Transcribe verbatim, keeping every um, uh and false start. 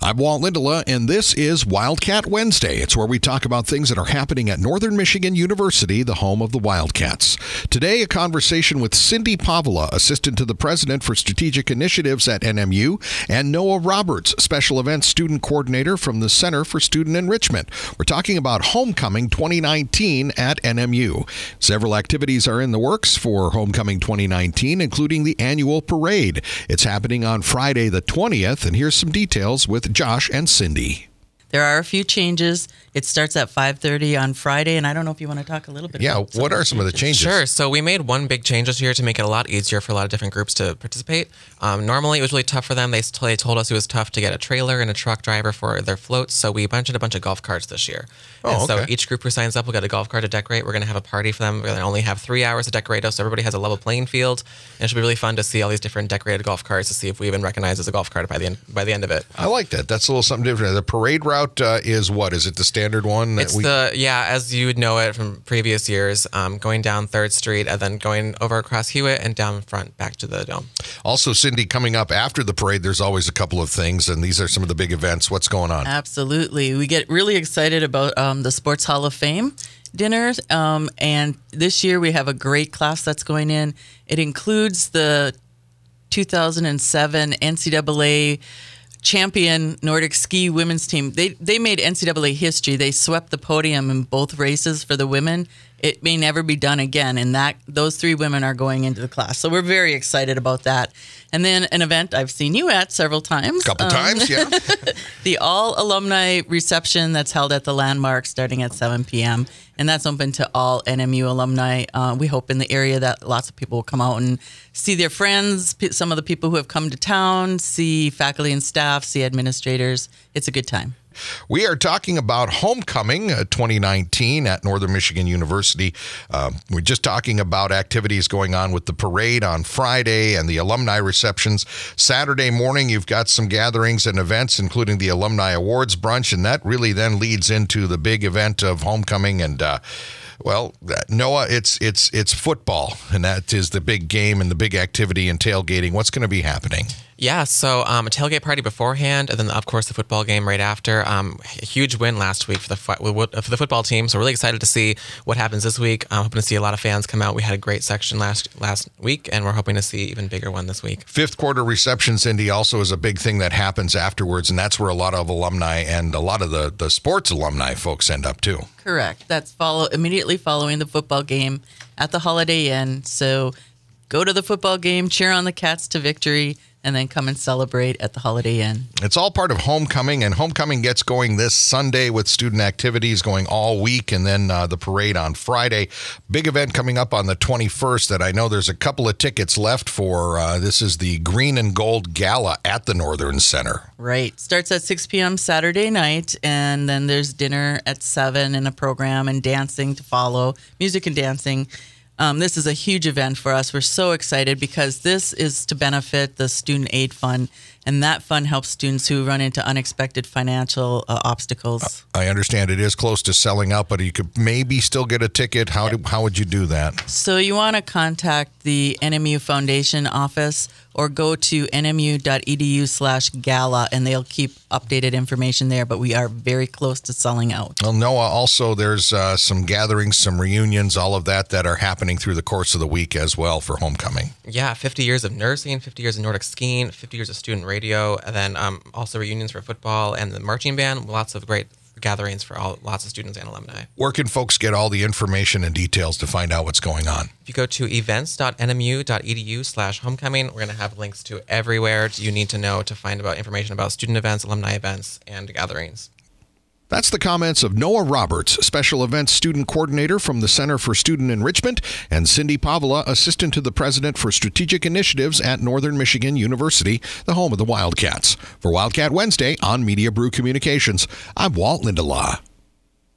I'm Walt Lindelof, and this is Wildcat Wednesday. It's where we talk about things that are happening at Northern Michigan University, the home of the Wildcats. Today, a conversation with Cindy Pavla, Assistant to the President for Strategic Initiatives at N M U, and Noah Roberts, Special Events Student Coordinator from the Center for Student Enrichment. We're talking about Homecoming twenty nineteen at N M U. Several activities are in the works for Homecoming twenty nineteen, including the annual parade. It's happening on Friday the twentieth, and here's some details with Josh and Cindy. There are a few changes. It starts at five thirty on Friday, and I don't know if you want to talk a little bit yeah, about Yeah, what are some of the changes? Sure. So we made one big change this year to make it a lot easier for a lot of different groups to participate. Um, normally, it was really tough for them. They, they told us it was tough to get a trailer and a truck driver for their floats, so we bunted a bunch of golf carts this year. Oh, and so okay. each group who signs up will get a golf cart to decorate. We're going to have a party for them. We're going to only have three hours to decorate us, so everybody has a level playing field. And it should be really fun to see all these different decorated golf carts to see if we even recognize as a golf cart by the end, by the end of it. I like that. That's a little something different. The parade route uh, is what? Is it the standard one? That It's we... the, yeah, as you would know it from previous years, um, going down third Street and then going over across Hewitt and down front back to the Dome. Also, Cindy, coming up after the parade, there's always a couple of things, and these are some of the big events. What's going on? Absolutely. We get really excited about um, the Sports Hall of Fame dinners, um, and this year we have a great class that's going in. It includes the two thousand seven N C double A champion Nordic ski women's team. They they made N C double A history. They swept the podium in both races for the women. It may never be done again, and that those three women are going into the class. So we're very excited about that. And then an event I've seen you at several times. A couple um, times, yeah. The all alumni reception that's held at the Landmark starting at seven p.m. And that's open to all N M U alumni. Uh, we hope in the area that lots of people will come out and see their friends, some of the people who have come to town, see faculty and staff, see administrators. It's a good time. We are talking about Homecoming uh, twenty nineteen at Northern Michigan University. Uh, we're just talking about activities going on with the parade on Friday and the alumni receptions. Saturday morning, you've got some gatherings and events, including the Alumni Awards Brunch, and that really then leads into the big event of Homecoming. And, uh, well, Noah, it's it's it's football, and that is the big game and the big activity and tailgating. What's going to be happening? Yeah, so um, a tailgate party beforehand, and then, of course, the football game right after. Um, a huge win last week for the for the football team, so we're really excited to see what happens this week. I'm hoping to see a lot of fans come out. We had a great section last last week, and we're hoping to see an even bigger one this week. Fifth quarter reception, Cindy, also is a big thing that happens afterwards, and that's where a lot of alumni and a lot of the, the sports alumni folks end up, too. Correct. That's follow immediately following the football game at the Holiday Inn. So go to the football game, cheer on the Cats to victory, and then come and celebrate at the Holiday Inn. It's all part of Homecoming, and Homecoming gets going this Sunday with student activities going all week, and then uh, the parade on Friday. Big event coming up on the twenty-first that I know there's a couple of tickets left for. Uh, this is the Green and Gold Gala at the Northern Center. Right. Starts at six p.m. Saturday night, and then there's dinner at seven and a program and dancing to follow, music and dancing. Um, this is a huge event for us. We're so excited because this is to benefit the Student Aid Fund, and that fund helps students who run into unexpected financial uh, obstacles. I understand it is close to selling out, but you could maybe still get a ticket. How do, how would you do that? So you want to contact the N M U Foundation office or go to nmu.edu slash gala, and they'll keep updated information there, but we are very close to selling out. Well, Noah, also there's uh, some gatherings, some reunions, all of that that are happening through the course of the week as well for Homecoming. Yeah, fifty years of nursing, fifty years of Nordic skiing, fifty years of student radio, and then um, also reunions for football and the marching band. Lots of great gatherings for all lots of students and alumni. Where can folks get all the information and details to find out what's going on? If you go to events.nmu.edu slash homecoming, we're going to have links to everywhere you need to know to find about information about student events, alumni events, and gatherings. That's the comments of Noah Roberts, Special Events Student Coordinator from the Center for Student Enrichment, and Cindy Pavla, Assistant to the President for Strategic Initiatives at Northern Michigan University, the home of the Wildcats. For Wildcat Wednesday on Media Brew Communications, I'm Walt Lindelof.